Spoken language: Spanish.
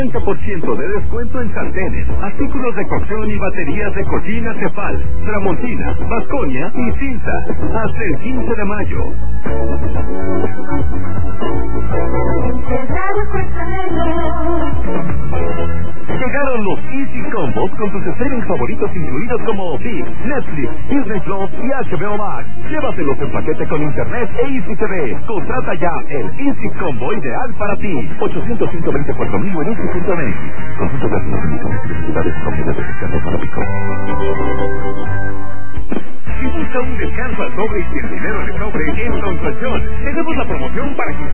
30% de descuento en sartenes, artículos de cocción y baterías de cocina Tefal, Tramontina, Vasconia y Cinta. Hasta el 15 de mayo. Llegaron los Easy Combos con tus streaming favoritos incluidos como VIX, Netflix, Disney Plus y HBO Max. Llévatelos en paquete con internet e Easy TV. Contrata ya el Easy Combo ideal para ti. 800-124,000 en Easy.net. Consulta las necesidades propias de internet para Pico. Si busca un descanso al sobre y el dinero de sobre en Don Colchón, tenemos la promoción para que